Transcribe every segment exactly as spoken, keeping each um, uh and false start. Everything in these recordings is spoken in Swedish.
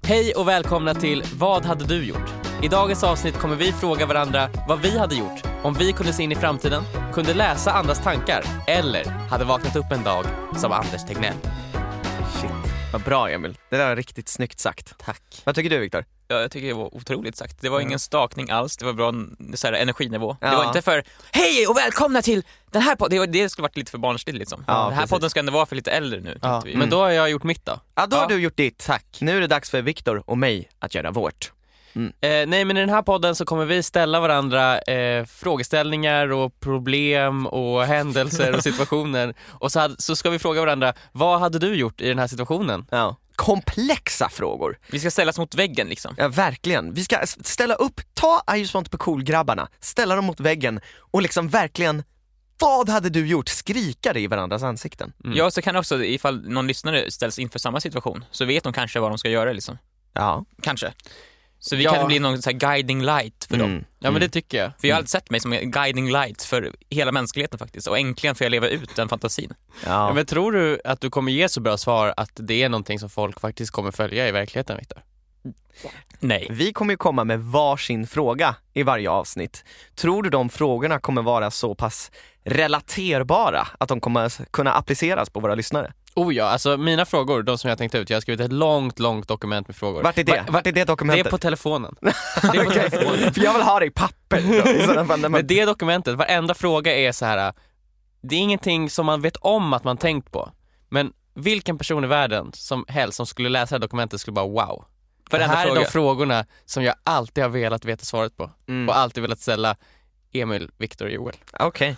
Hej och välkomna till Vad hade du gjort? I dagens avsnitt kommer vi fråga varandra vad vi hade gjort om vi kunde se in i framtiden, kunde läsa andras tankar eller hade vaknat upp en dag som Anders Tegnell. Shit, vad bra Emil. Det där var riktigt snyggt sagt. Tack. Vad tycker du, Viktor? Ja, jag tycker det var otroligt sagt. Det var ingen stakning alls. Det var bra så här, energinivå. Ja. Det var inte för hej och välkomna till den här podden. Det, det skulle varit lite för barnsligt liksom. Ja, den här precis. podden ska ändå vara för lite äldre nu. Ja, vi. men då har jag gjort mitt då. Ja, då Ja. har du gjort ditt. Tack. Nu är det dags för Viktor och mig att göra vårt. Eh, nej, men i den här podden så kommer vi ställa varandra eh, frågeställningar och problem och händelser och situationer. Och så, hade, så ska vi fråga varandra, vad hade du gjort i den här situationen? Ja. Komplexa frågor. Vi ska ställas mot väggen liksom. Ja, verkligen. Vi ska ställa upp, ta I just want to be cool-grabbarna, ställa dem mot väggen och liksom verkligen, vad hade du gjort? Skrika det i varandras ansikten. Mm. Ja, så kan också, ifall någon lyssnare ställs inför samma situation, så vet de kanske vad de ska göra liksom. Ja. Kanske. Så vi Ja. kan bli någon så här guiding light för dem. Mm. Ja, men det tycker jag. För jag har alltid sett mig som en guiding light för hela mänskligheten faktiskt. Och äntligen får jag leva ut den fantasin. Ja. Ja, men tror du att du kommer ge så bra svar att det är någonting som folk faktiskt kommer följa i verkligheten, Viktor? Nej. Vi kommer ju komma med varsin fråga i varje avsnitt. Tror du de frågorna kommer vara så pass relaterbara att de kommer kunna appliceras på våra lyssnare? Oh ja, alltså mina frågor, de som jag tänkte ut, jag har skrivit ett långt, långt dokument med frågor. Vart är det? Va- va- Vart är det Det dokumentet? är på telefonen. Det är på telefonen. För jag vill ha det i papper då, i sådana fall när man... Men det dokumentet, varenda fråga är så här. Det är ingenting som man vet om att man tänkt på. Men vilken person i världen som helst som skulle läsa det dokumentet skulle bara wow. För det Varenda här är fråga. de frågorna som jag alltid har velat veta svaret på. Mm. Och alltid velat ställa Emil, Viktor och Joel. Okej.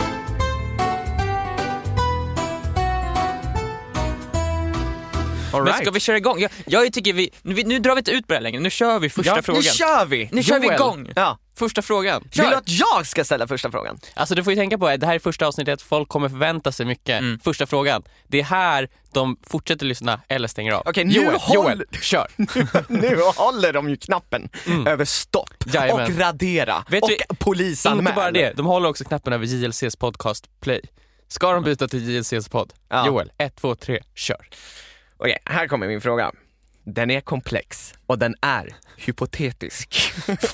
All Men right. ska vi köra igång? Jag, jag tycker vi nu, nu drar vi inte ut på det här längre. Nu kör vi första Ja, frågan. Nu kör vi! Nu kör vi Joel. igång. Ja. Första frågan. Vill du att jag ska ställa första frågan? Alltså du får ju tänka på att det här är första avsnittet, folk kommer förvänta sig mycket. Mm. Första frågan. Det är här de fortsätter lyssna eller stänger av. Okej, nu Joel, håll- Joel, kör. Nu håller de ju knappen över stopp Jajamän. och radera Vet och vi- polisanmäl. Inte bara det, de håller också knappen över J L C:s podcast play. Ska de byta till J L C:s podd? Ja. Joel, ett, två, tre, kör. Okej, här kommer min fråga. Den är komplex och den är hypotetisk.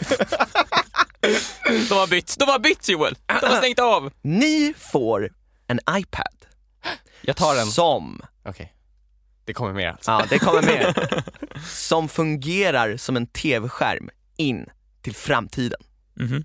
De har bytt. De har bytt, Joel. De har stängt av. Ni får en iPad Jag tar den. som, Okej, det kommer mer alltså. ja det kommer med, som fungerar som en tv-skärm in till framtiden. Mhm.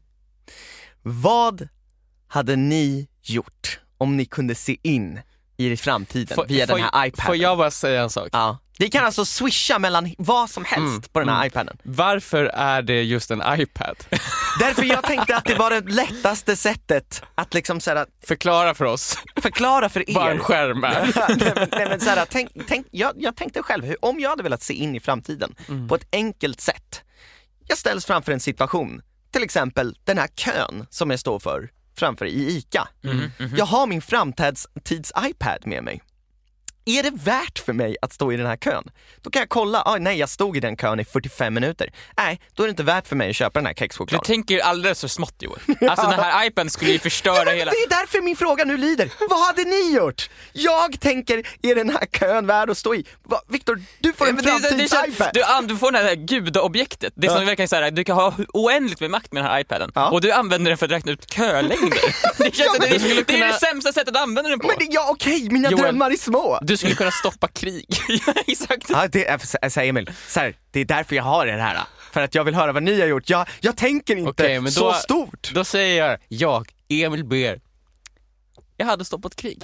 Vad hade ni gjort om ni kunde se in i framtiden Får- via får- den här iPaden? Får jag bara säga en sak? Ja. Ni kan alltså swisha mellan vad som helst Mm, på den här mm. iPaden. Varför är det just en iPad? Därför jag tänkte att det var det lättaste sättet att liksom så här, Förklara för oss förklara för er. vad en skärm är. nej, men, nej, men så här, tänk, tänk, jag, jag tänkte själv, hur, om jag hade velat se in i framtiden Mm. på ett enkelt sätt. Jag ställs framför en situation, till exempel den här kön som jag står för framför i ICA. Mhm, mhm. Jag har min framtids tids iPad med mig. Är det värt för mig att stå i den här kön? Då kan jag kolla, ah, nej jag stod i den kön i fyrtiofem minuter. Nej, då är det inte värt för mig att köpa den här Du kexchoklad. tänker alldeles för smått, Joel. Alltså den här iPaden skulle ju förstöra Ja, men hela... det är därför min fråga nu lyder. Vad hade ni gjort? Jag tänker, är den här kön värd att stå i? Va, Viktor, du får en Men det- det- det framtids känns- iPad. du, an- du får det här gudaobjektet. Det är som Ja. verkligen så här, du kan ha oändligt med makt med den här iPaden. Ja. Och du använder den för att räkna ut kölängder. Det känns Ja, som men det, du skulle det är kunna- det sämsta sättet att använda den på. Men det, ja okej, mina Joel. drömmar är små. Du skulle kunna stoppa krig. Ja, exakt. Ja, det är, alltså, Emil, så här, det är därför jag har det här. För att jag vill höra vad ni har gjort. Jag, jag tänker inte Okej, men så då- stort. Då säger jag, jag, Emil Ber. Jag hade stoppat krig.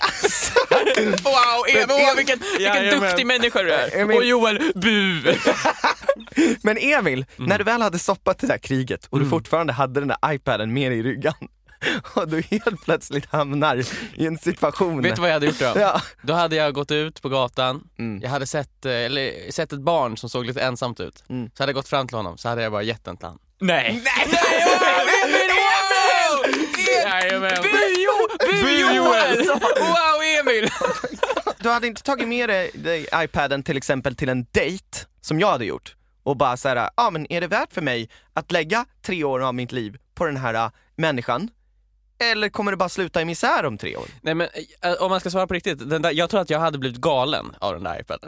Wow, Emil, Men- wow, vilken, vilken Jajamän. duktig människa du är. Emil- Och Joel, bu. Men Emil, Mm. när du väl hade stoppat det där kriget och du fortfarande hade den där iPaden med dig i ryggen och du helt plötsligt hamnar i en situation. Vet du vad jag hade gjort då? Ja. Då hade jag gått ut på gatan. Mm. Jag hade sett, eh, eller, sett ett barn som såg lite ensamt ut. Mm. Så hade jag gått fram till honom, så hade jag bara gett den till honom. Nej. Nej, Emil, wow! Jajamän. Bu, Jo- bu, Joel! Wow, Emil! Du hade inte tagit med dig, dig iPaden till exempel till en dejt som jag hade gjort och bara så här, ja ah, men är det värt för mig att lägga tre år av mitt liv på den här uh, människan? Eller kommer det bara sluta i misär om tre år? Nej men eh, om man ska svara på riktigt, den där, jag tror att jag hade blivit galen av den där iPaden.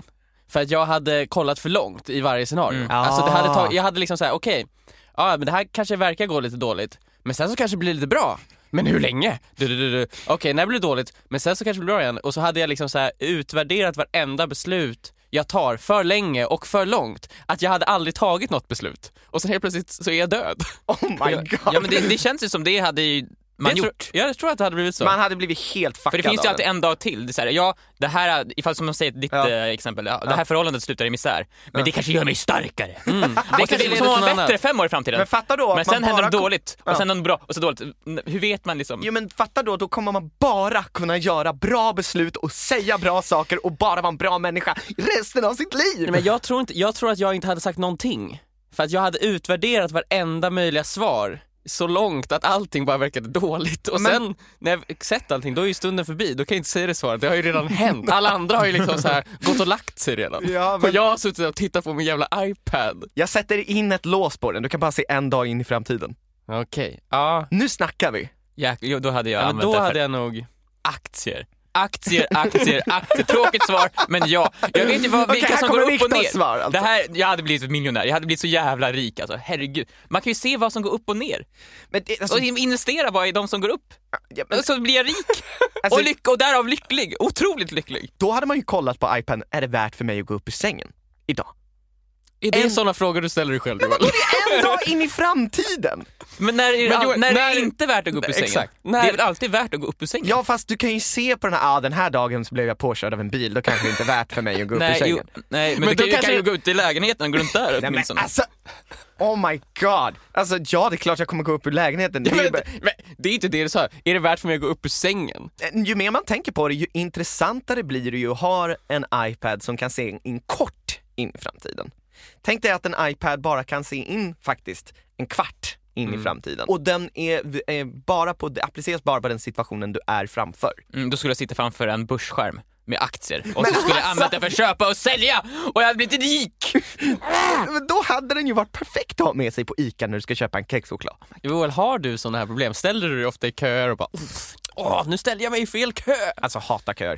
För att jag hade kollat för långt i varje scenario. Mm. Alltså det hade Ah. tag- jag hade liksom så här: okej, okay, ja men det här kanske verkar gå lite dåligt, men sen så kanske det blir lite bra. Men hur länge? Du, du, du, du. Okej, okay, när det blir dåligt, men sen så kanske det blir bra igen. Och så hade jag liksom så här utvärderat varenda beslut jag tar för länge och för långt, att jag hade aldrig tagit något beslut. Och sen helt plötsligt så är jag död. Oh my god. Ja, men det, det känns ju som det hade ju man jag gjort. Tror, jag tror att det hade blivit så. Man hade blivit helt fuckad. För det finns ju av alltid den. en dag till. Det är så här, ja, det här, ifall som de säger ditt Ja. eh, exempel, ja, Ja. det här förhållandet slutar i misär. Men Ja. det kanske gör mig starkare. Mm. Det Och så kanske leder är till som något var bättre annat. fem år i framtiden. Men fatta då Men att man sen händer bara det dåligt, Ja. och sen något bra, och så dåligt. Hur vet man liksom? Jo men fatta då, då kommer man bara kunna göra bra beslut och säga bra saker och bara vara en bra människa resten av sitt liv. Nej, men jag tror, inte, jag tror att jag inte hade sagt någonting. För att jag hade utvärderat varenda möjliga svar så långt att allting bara verkade dåligt. Och Men- sen när jag sett allting, då är ju stunden förbi. Då kan jag inte säga det svaret, det har ju redan hänt. Alla andra har ju liksom så här gått och lagt sig redan. Ja, men- Och jag har suttit och tittat på min jävla iPad. Jag sätter in ett lås på den, du kan bara se en dag in i framtiden. Okej, ja. Nu snackar vi. Ja, jo, då hade jag ja men använt då det för hade jag nog... aktier. Aktier, aktier, aktier. Tråkigt svar, men ja. Jag vet ju vad, Okej, vilka här som går kommer upp och Viktors ner. svar, alltså. Det här, jag hade blivit miljonär, jag hade blivit så jävla rik alltså. Herregud. Man kan ju se vad som går upp och ner. Men det, alltså, Och investera bara i de som går upp. ja, men, Så blir jag rik. alltså, Och, lyck- och därav lycklig. Otroligt lycklig. då hade man ju kollat på iPaden, är det värt för mig att gå upp ur sängen idag? Är det En- sådana frågor du ställer dig själv? Men vadå, det är en dag in i framtiden! Men när, är det, Men all- Joel, när, när- är det inte värt att gå upp ur Nej, sängen? exakt. Det När- är väl alltid värt att gå upp ur sängen? Ja fast du kan ju se på den här, ah, den här dagen så blev jag påkörd av en bil, då kanske det inte är värt för mig att gå upp ur nej, sängen. jo, nej, men, Men du då kan, ju- kanske- kan ju gå ut i lägenheten och gå runt där Nej men åtminstone. alltså, oh my god. Alltså ja, det är klart jag kommer gå upp ur lägenheten. Det är ju Men, bara- men det är inte det du sa. Är det värt för mig att gå upp ur sängen? ju mer man tänker på det, ju intressantare blir det ju att ha en iPad som kan se in kort in i framtiden. Tänk dig att en iPad bara kan se in faktiskt en kvart in i framtiden. Och den är, är bara på, det appliceras bara på den situationen du är framför. Mm, då skulle jag sitta framför en börsskärm med aktier och Men så skulle jag alltså- använda det för att köpa och sälja och jag hade blivit rik. Men då hade den ju varit perfekt att ha med sig på ICA när du ska köpa en kexchoklad. Joel, har du sådana här problem? Ställer du dig ofta i köer och bara "Uff, åh, nu ställde jag mig i fel kö"? Alltså hatar köer.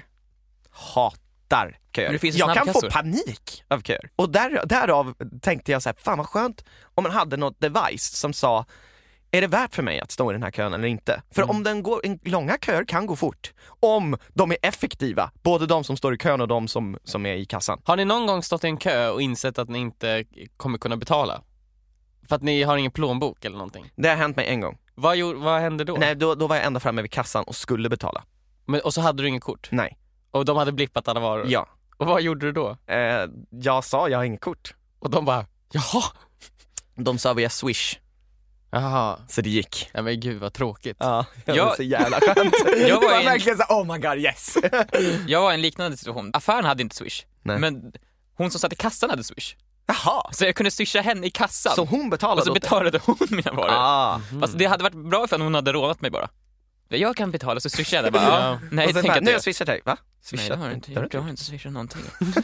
Hatar köer. Men det finns ju Jag kan få snabbkassor. panik av köer. Och där, därav tänkte jag så här, fan vad skönt om man hade något device som sa, är det värt för mig att stå i den här kön eller inte? För Mm. om den går, en, långa köer kan gå fort. Om de är effektiva, både de som står i kön och de som, som är i kassan. Har ni någon gång stått i en kö och insett att ni inte kommer kunna betala? För att ni har ingen plånbok eller någonting? Det har hänt mig en gång. Vad, gjorde, vad hände då? Nej, då, då var jag ända framme vid kassan och skulle betala. Men, och så hade du ingen kort? Nej. Och de hade blippat alla varor? Ja. Och vad gjorde du då? Eh, jag sa, jag har inget kort. Och de bara, jaha? De sa via Swish, Jaha. så det gick. Ja men gud vad tråkigt. Ja, det Jag- var så jävla skönt. Jag det var var i en- verkligen så, oh my god, yes. Jag var i en liknande situation. Affären hade inte Swish, Nej. men hon som satt i kassan hade Swish. Jaha, Så jag kunde swisha henne i kassan. så hon betalade och så åt dig? betalade hon mina varor. Ah. Alltså, det hade varit bra för hon hade rånat mig bara. Jag kan betala, så swishar jag det bara. Ja. Nej, Och sen tänk bara, att nu har jag... jag swishat dig, va? Nej, Swishat? det har jag inte gjort. Jag har inte swishat någonting.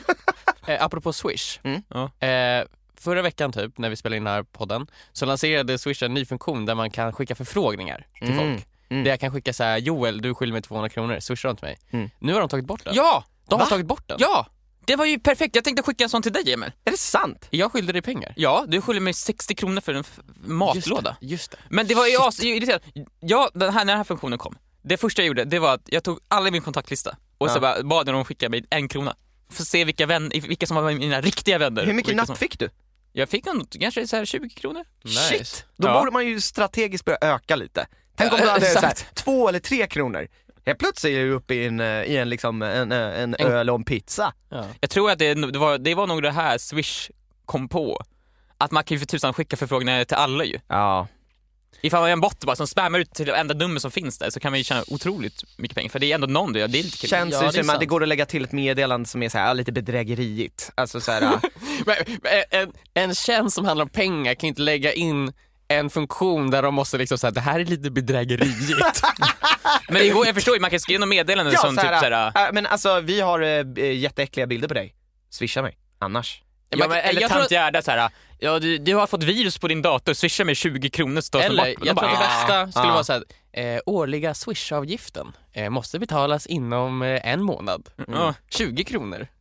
Eh, apropå Swish. Mm. Ja. Eh, förra veckan typ, när vi spelade in den här podden, så lanserade Swish en ny funktion där man kan skicka förfrågningar till Mm. folk. Mm. Där jag kan skicka så här: Joel, du skyller mig tvåhundra kronor, swishar de till mig. Mm. Nu har de tagit bort den. Ja! De har Va? tagit bort den. Ja! Det var ju perfekt. Jag tänkte skicka en sån till dig, Emil. Är det sant? Jag skyllde dig pengar. Ja, du skyller mig sextio kronor för en f- matlåda. Just det. Just det. Men det var ju as- irriterande. Ja, den här, när den här funktionen kom, det första jag gjorde, det var att jag tog alla i min kontaktlista och så Ja. bara bad jag dem skicka mig en krona. För att se vilka, vän, vilka som var mina riktiga vänner. Hur mycket Vilka napp som... fick du? Jag fick något, kanske så här tjugo kronor. Nice. Shit! Då Ja. borde man ju strategiskt börja öka lite. Tänk om Ja, du hade så här, exakt. två eller tre kronor. Helt plötsligt är du uppe i en, eh, i en, liksom, en, eh, en En- öl och en pizza. Ja. Jag tror att det, det, var, det var nog det här Swish kom på. Att man kan ju för tusan skicka förfrågningar till alla ju. Ja. Ifall man är en bot bara som spammar ut till det enda nummer som finns där, så kan man ju tjäna otroligt mycket pengar. För det är ändå någon, det är lite kul. Känns Ja, ju det är som att sant. det går att lägga till ett meddelande som är så här, lite bedrägeriigt. Alltså så här, Men, men, en, en tjänst som handlar om pengar kan inte lägga in en funktion där de måste liksom säga det här är lite bedrägeriigt. Men det går, jag förstår ju, man kan skriva något meddelande ja, som så här, typ såhär... äh, men alltså vi har äh, jätteäckliga bilder på dig. Swisha mig, annars. Ja, men, eller jag tant tror- Gerda såhär, ja du, du har fått virus på din dator, swisha mig tjugo kronor så tas det Eller, bort. jag tror att det "Ah, bästa skulle ah." vara så här, eh, årliga Swish-avgiften eh, måste betalas inom eh, en månad. Ja. tjugo kronor.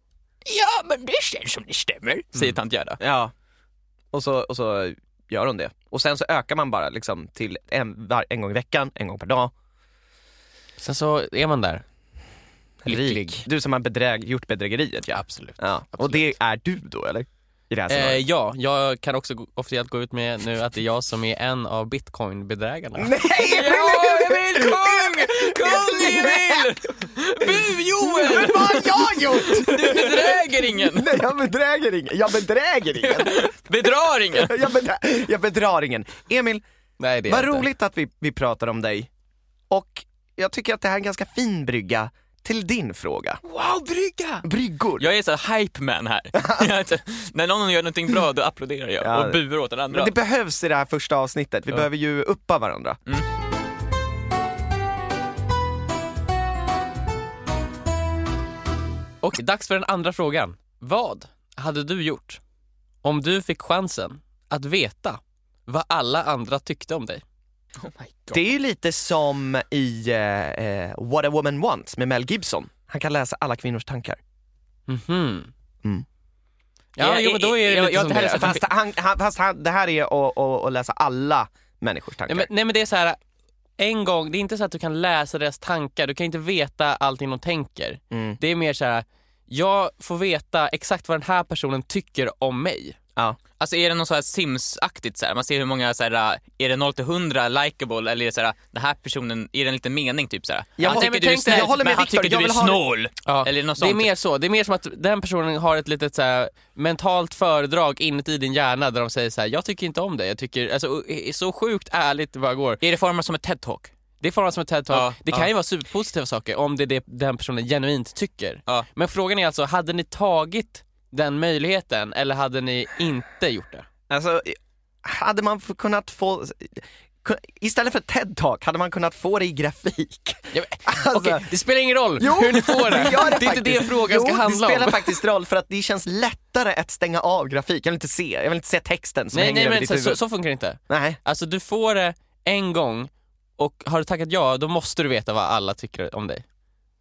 Ja, men det känns som det stämmer, säger tant Gerda. Ja, och så, och så gör hon det. Och sen så ökar man bara liksom till en, var, en gång i veckan, en gång per dag. Sen så är man där. Lycklig. Rik. Du som har bedräg, gjort bedrägeriet, ja. Absolut. Ja. Och Absolut. det är du då, eller? I det här Eh, scenariot. ja, jag kan också gå- officiellt gå ut med nu att det är jag som är en av bitcoin-bedrägarna. Nej, Ja, Emil, kung! Kung Emil! Bu, Joel! vad har jag gjort? Du bedräger ingen! Nej, jag bedräger ingen. Jag bedräger ingen. Bedrar ingen! Jag, bedra, jag bedrar ingen. Emil, Nej, det är vad inte. roligt att vi, vi pratar om dig. Och jag tycker att det här är en ganska fin brygga till din fråga. Wow, brygga! Bryggor. Jag är så här hype man här. Jag är så- När någon gör någonting bra, då applåderar jag Ja. och buar åt den andra. Men det behövs i det här första avsnittet. Vi Ja. behöver ju uppa varandra. Mm. Och dags för den andra frågan. Vad hade du gjort om du fick chansen att veta vad alla andra tyckte om dig? Oh my God. Det är ju lite som i eh, eh, What a Woman Wants med Mel Gibson. Han kan läsa alla kvinnors tankar. Mhm. Mm. Ja, Ja, jo, men då är det jag- lite jag- som det här är det. så- Fast, han, han, fast han, det här är att, att, att läsa alla människors tankar. Nej men, nej men det är så här, en gång, det är inte så att du kan läsa deras tankar, du kan inte veta allting de tänker. Mm. Det är mer så här, jag får veta exakt vad den här personen tycker om mig. Ja. Alltså är det något så här Sims-aktigt så här? Man ser hur många så här, är det noll till hundra likable eller är det så här, den här personen, är det en liten mening typ så här? Jag Han håller- tycker men du är tänk dig, snäll, jag håller med men han Victor, tycker jag du är vill ha det- snål. Ja, Eller något det är sånt. mer så, det är mer som att den personen har ett litet så här, mentalt föredrag inuti din hjärna där de säger så här: jag tycker inte om dig, jag tycker, alltså så sjukt ärligt det bara går. Är det format som ett TED-talk? Det är format som ett TED-talk. Ja, det kan ja. ju vara superpositiva saker om det är det den personen genuint tycker. Ja. Men frågan är alltså, hade ni tagit den möjligheten eller hade ni inte gjort det? Alltså, hade man f- kunnat få... Istället för TED-talk hade man kunnat få det i grafik. Ja, Alltså, Okej, det spelar ingen roll Jo, hur ni får det. det gör det är inte det faktiskt. frågan ska jo, handla det spelar om. faktiskt roll för att det känns lättare att stänga av grafik. Jag vill inte se, jag vill inte se texten som Nej, hänger nej över men ditt så, huvud. så, så funkar det inte. Nej. Alltså du får det en gång och har du tackat ja, då måste du veta vad alla tycker om dig.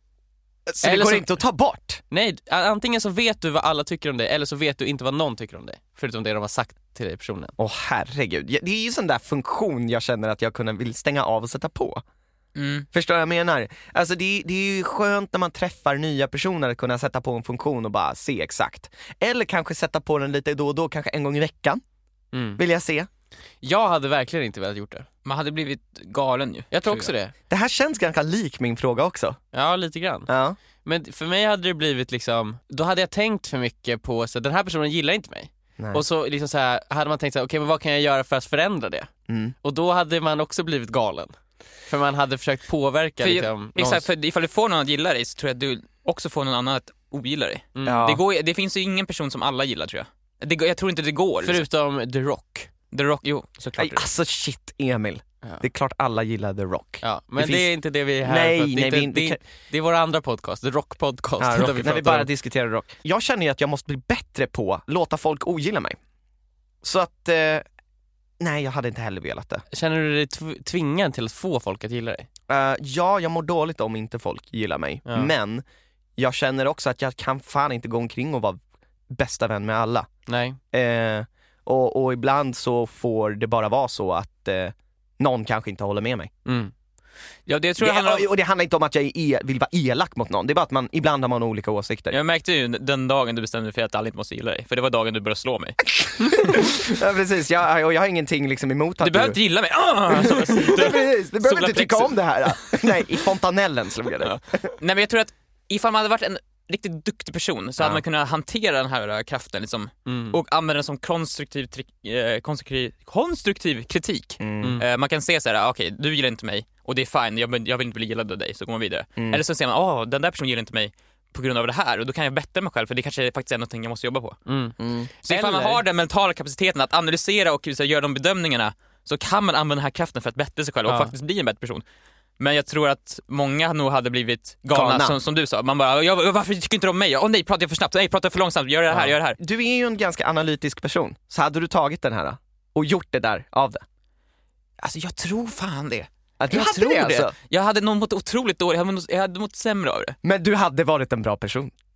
Så det Eller går så- inte att ta bort. Nej, antingen så vet du vad alla tycker om dig eller så vet du inte vad någon tycker om dig. Förutom det de har sagt till dig personen. Åh herregud, Ja, det är ju sån där funktion jag känner att jag kunna vill stänga av och sätta på. Mm. Förstår vad jag menar? Alltså det, det är ju skönt när man träffar nya personer att kunna sätta på en funktion och bara se exakt. Eller kanske sätta på den lite då och då, kanske en gång i veckan, Mm. vill jag se. Jag hade verkligen inte velat gjort det. Man hade blivit galen ju. Jag tror också det. Det här känns ganska lik min fråga också. Ja, lite grann. Ja. Men för mig hade det blivit liksom, då hade jag tänkt för mycket på så den här personen gillar inte mig. Nej. Och så liksom så här, hade man tänkt så här, okej men vad kan jag göra för att förändra det? Mm. Och då hade man också blivit galen. För man hade försökt påverka För, liksom, exakt, för ifall du får någon att gilla dig så tror jag att du också får någon annan att ogilla dig. Mm. Ja. Det, går, det finns ju ingen person som alla gillar tror jag. Det, går- jag tror inte det går. Liksom. Förutom The Rock. The Rock, jo såklart. Aj, alltså shit Emil, Ja. det är klart alla gillar The Rock. Ja, men Det det, finns- är inte det vi är här Nej, för. att Det, är nej, inte, vi- det, vi är, kan- det är vår andra podcast, The Rock Podcast. Ja, där rock, vi när vi pratar bara om- diskuterar rock. Jag känner ju att jag måste bli bättre på att låta folk ogilla mig. Så att, eh, nej jag hade inte heller velat det. Känner du dig tv- tvingad till att få folk att gilla dig? Eh, ja, jag mår dåligt om inte folk gillar mig. Ja. Men jag känner också att jag kan fan inte gå omkring och vara bästa vän med alla. Nej. Eh, och, och ibland så får det bara vara så att eh, någon kanske inte håller med mig. Mm. Ja, det tror jag Det, handlar om... och det handlar inte om att jag är, vill vara elak mot någon. Det är bara att man, ibland har man olika åsikter. Jag märkte ju den dagen du bestämde dig för att alla inte måste gilla dig. För det var dagen du började slå mig. Ja, precis, jag, och jag har ingenting liksom emot att Du behöver inte gilla mig! Ah! Så- Ja, precis. Du behöver Sola inte tycka plexus. om det här. Nej, i fontanellen slog jag det. Ja. Nej men jag tror att ifall man hade varit en riktigt duktig person så Ja. hade man kunnat hantera den här äh, kraften liksom, Mm. och använda den som konstruktiv, tri- eh, konstruktiv, konstruktiv kritik. Mm. Eh, man kan se så här: okej, du gillar inte mig och det är fine, jag, jag vill inte bli gillad av dig, så går man vidare. Mm. Eller så ser man, åh, den där personen gillar inte mig på grund av det här och då kan jag bättra mig själv för det kanske faktiskt är någonting jag måste jobba på. Mm. Mm. Så ifall man Eller- har den mentala kapaciteten att analysera och så, göra de bedömningarna så kan man använda den här kraften för att bättra sig själv och Ja. faktiskt bli en bättre person. Men jag tror att många nog hade blivit galna, Galna. Som, som du sa. Man bara, jag, varför tycker inte du om mig? Åh nej, pratar jag för snabbt? Nej, pratar jag för långsamt? Gör det här, Ja. gör det här. Du är ju en ganska analytisk person. Så hade du tagit den här och gjort det där av det? Alltså jag tror fan det. Att du jag hade tror det, det. alltså. Jag hade nog mått otroligt dåligt, jag hade mått, jag hade mått sämre av det. Men du hade varit en bra person.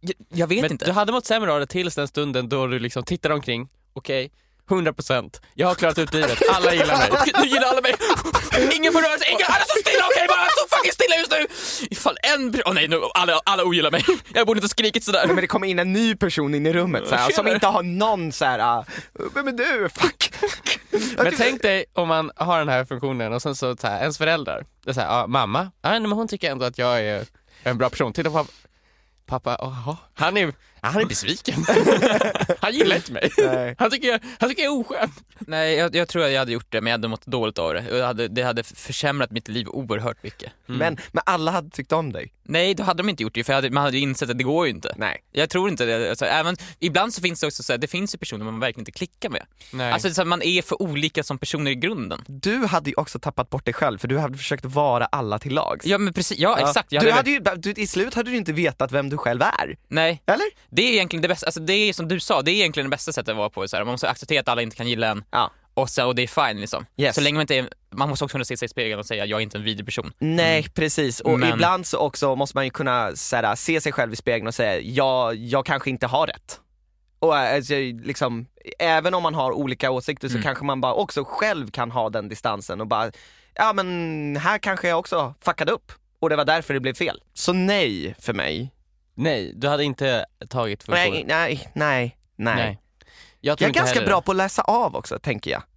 Jag, jag vet Men inte. du hade mått sämre av det tills den stunden då du liksom tittar omkring. Okej, hundra procent. Jag har klarat ut livet. Alla gillar mig. Nu gillar alla mig. Ingen får röra sig. Ingen, alla är så stilla. Okej, bara så fucking stilla just nu. Ifall en... Åh oh, nej, nu, alla, alla ogillar mig. Jag borde inte ha skrikit sådär. Men det kommer in en ny person in i rummet så här, som inte har någon så här. Uh, vem är du? Fuck. Men tänk dig om man har den här funktionen och sen så, så här, ens föräldrar. Det är så här, ja, mamma. Ja, men hon tycker ändå att jag är en bra person. Titta på pappa. Åh, han är han är besviken. Han gillar inte mig. Nej. Han tycker jag, han tycker jag är oskön. Nej, jag, jag tror att jag hade gjort det, men jag hade mått dåligt av det. Jag hade, det hade försämrat mitt liv oerhört mycket. Mm. Men, men alla hade tyckt om dig. Nej, då hade de inte gjort det, för jag hade, man hade ju insett att det går ju inte. Nej. Jag tror inte det. Alltså, även, ibland så finns det också så här, det finns ju personer man verkligen inte klickar med. Nej. Alltså så här, man är för olika som personer i grunden. Du hade ju också tappat bort dig själv, för du hade försökt vara alla till lags. Ja, men precis. Ja, Ja. exakt. Jag Du hade, hade ju, du, I slut hade du inte vetat vem du själv är. nej. Eller? Det är egentligen det bästa, alltså det är som du sa, det är egentligen det bästa sättet att vara på så här. Man måste acceptera att alla inte kan gilla en. Ja. Och, så, och det är fine liksom. Yes. Så länge man inte är, man måste också kunna se sig i spegeln och säga jag är inte en vidrig person. Nej, precis. Och Men- ibland så också måste man ju kunna såhär, se sig själv i spegeln och säga jag, jag kanske inte har rätt. Och alltså, liksom, även om man har olika åsikter så Mm. kanske man bara också själv kan ha den distansen och bara, ja men här kanske jag också fuckade upp. Och det var därför det blev fel. Så nej för mig. Nej, du hade inte tagit funktionen. Nej, nej, nej, nej. Nej. Jag, Jag tror är inte ganska heller bra det. på att läsa av också, tänker jag.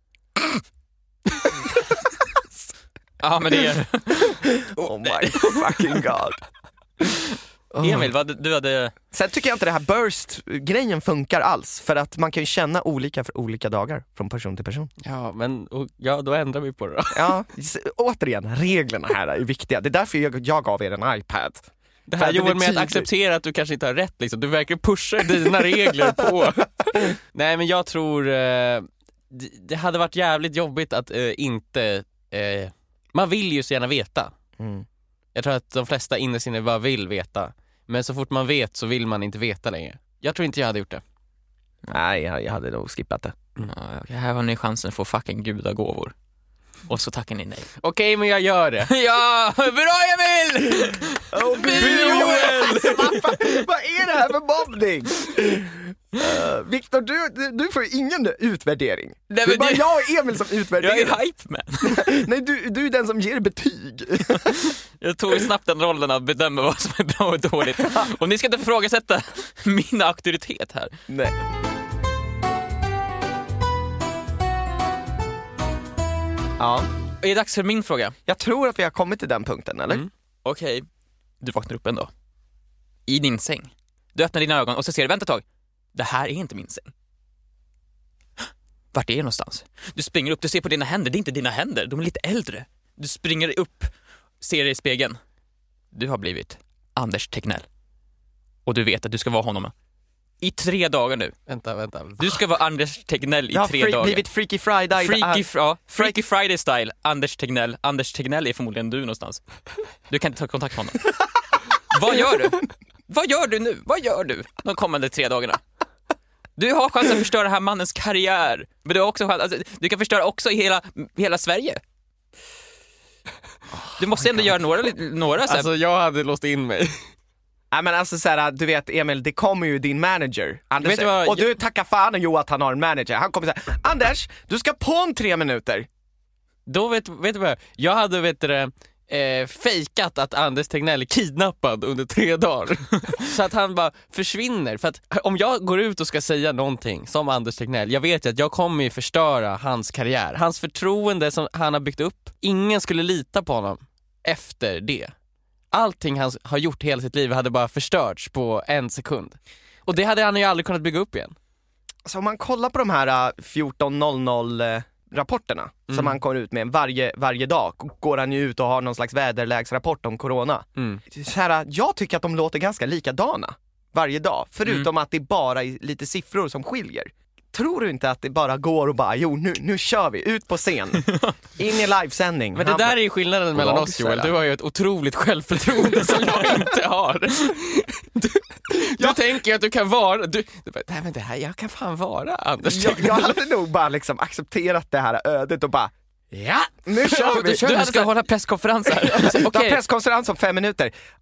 Ja, men det är Oh my fucking god. Oh. Emil, vad du hade... Sen tycker jag inte det här burst-grejen funkar alls. För att man kan ju känna olika för olika dagar från person till person. Ja, men och, ja, då ändrar vi på det då. Ja, s- återigen, reglerna här är viktiga. Det är därför jag, jag gav er en iPad. Det För här att Joel blir med att tydligt. acceptera att du kanske inte har rätt liksom. Du verkar pusha dina regler på. Nej, men jag tror eh, det, det hade varit jävligt jobbigt att eh, inte eh, man vill ju så gärna veta. Mm. Jag tror att de flesta inne sinne bara vill veta. Men så fort man vet så vill man inte veta längre. Jag tror inte jag hade gjort det. Nej, jag, jag hade nog skippat det. Ja, okej, här har ni chansen att få fucking gudagåvor. Och så tackar ni nej. Okej, men jag gör det. Ja, bra Emil! Oh, Joel! vad, fan, vad är det här för mobbning? Uh, Viktor, du, du, du får ju ingen utvärdering. Nej, det är men bara du- jag och Emil som Jag utvärderar. är hype man. Nej, du, du är den som ger betyg. Jag tog snabbt den rollen att bedöma vad som är bra och dåligt. Och ni ska inte ifrågasätta min auktoritet här. Nej. Ja, Är det dags för min fråga? jag tror att vi har kommit till den punkten, eller? Mm. Okej, du vaknar upp en dag. I din säng. Du öppnar dina ögon och så ser du, vänta ett tag. Det här är inte min säng. Vart är det någonstans? Du springer upp, du ser på dina händer. Det är inte dina händer, de är lite äldre. Du springer upp, ser dig i spegeln. Du har blivit Anders Tegnell. Och du vet att du ska vara honom i tre dagar nu. Vänta, vänta. Du ska vara Anders Tegnell i Jag har tre fre- dagar. blivit Freaky Friday. Freaky, ja, Freaky Friday style, Anders Tegnell. Anders Tegnell är förmodligen du någonstans. Du kan inte ta kontakt med honom. Vad gör du? Vad gör du nu? Vad gör du de kommande tre dagarna? Du har chans att förstöra den här mannens karriär. Men du har också chans, alltså, du kan förstöra också i hela, hela Sverige. Du måste ändå göra några, några så här, Alltså, jag hade låst in mig. Nej, men alltså såhär, du vet Emil, det kommer ju din manager Anders, Vet du vad, och du tackar fan jo att han har en manager. Han kommer säga, Anders, du ska på om tre minuter. Då vet, vet du vad? Jag hade vet du, det, eh, fejkat att Anders Tegnell är kidnappad under tre dagar. Så att han bara försvinner. För att om jag går ut och ska säga någonting som Anders Tegnell, jag vet ju att jag kommer ju förstöra hans karriär. Hans förtroende som han har byggt upp. Ingen skulle lita på honom efter det. Allting han har gjort hela sitt liv hade bara förstörts på en sekund. Och det hade han ju aldrig kunnat bygga upp igen. Så om man kollar på de här uh, fjorton noll noll uh, rapporterna Mm. som han kommer ut med varje, varje dag, går han ju ut och har någon slags väderlägsrapport om corona. Mm. Så här, jag tycker att de låter ganska likadana varje dag, förutom Mm. att det bara är lite siffror som skiljer. Tror du inte att det bara går och bara, jo nu, nu kör vi, ut på scen, in i livesändning. Men det Han där bara, är ju skillnaden mellan Lag, oss, Joel. sådär. Du har ju ett otroligt självförtroende som jag inte har. Du, du tänker att du kan vara... Du, du bara, nej men det här, jag kan fan vara Anders jag, Tegnell. jag hade nog bara liksom accepterat det här ödet och bara, ja, nu kör vi. du, du, du ska hålla presskonferens här. Du har Okej. presskonferens om fem minuter. Ja,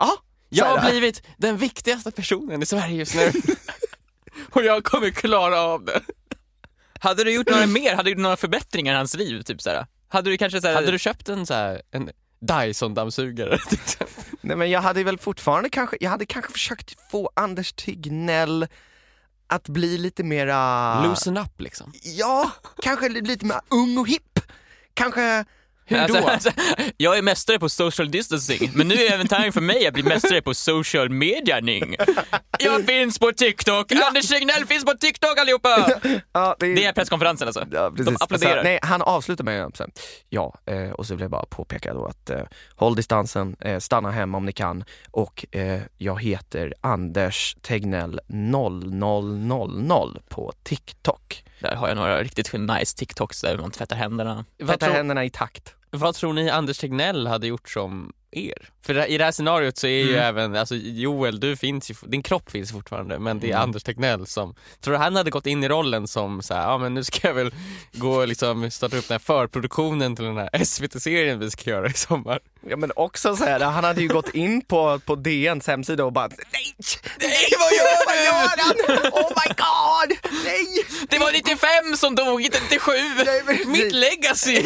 Jag har Såhär. blivit den viktigaste personen i Sverige just nu. Och jag kommer klara av det. Hade du gjort några mer? Hade du gjort några förbättringar i hans liv? Typ såhär? Hade du kanske såhär... Hade du köpt en, så här, en Dyson-dammsugare till exempel? Nej, men jag hade väl fortfarande kanske, jag hade kanske försökt få Anders Tegnell att bli lite mera... Loosen up liksom. Ja, kanske lite mer ung och hipp. Kanske... Hur Alltså, då? alltså, jag är mästare på social distancing, men nu är även tanken för mig att bli mästare på social medianing. Jag finns på TikTok. Ja. Anders Tegnell finns på TikTok allihopa. Ja, det är presskonferensen alltså. Ja, precis. De applåderar. Så, nej, han avslutar med så här, ja, eh, och så vill jag bara påpeka då att eh, håll distansen, eh, stanna hemma om ni kan, och eh, jag heter Anders Tegnell noll noll noll noll på TikTok. Där har jag några riktigt nice TikToks där man tvättar händerna. Tvätta händerna i takt. Vad tror ni Anders Tegnell hade gjort som er? För i det här scenariot så är ju Mm. även, alltså Joel, du finns ju, din kropp finns fortfarande, men det är Mm. Anders Tegnell som, tror du han hade gått in i rollen som så här, ja men nu ska jag väl gå och liksom starta upp den här förproduktionen till den här S V T-serien vi ska göra i sommar. Ja, men också så här, han hade ju gått in på, på D N:s hemsida och bara, nej, nej, vad gör du? Vad gör han? Oh my god, nej. Det var nittiofem som dog, inte nittiosju. Nej, men- Mitt legacy.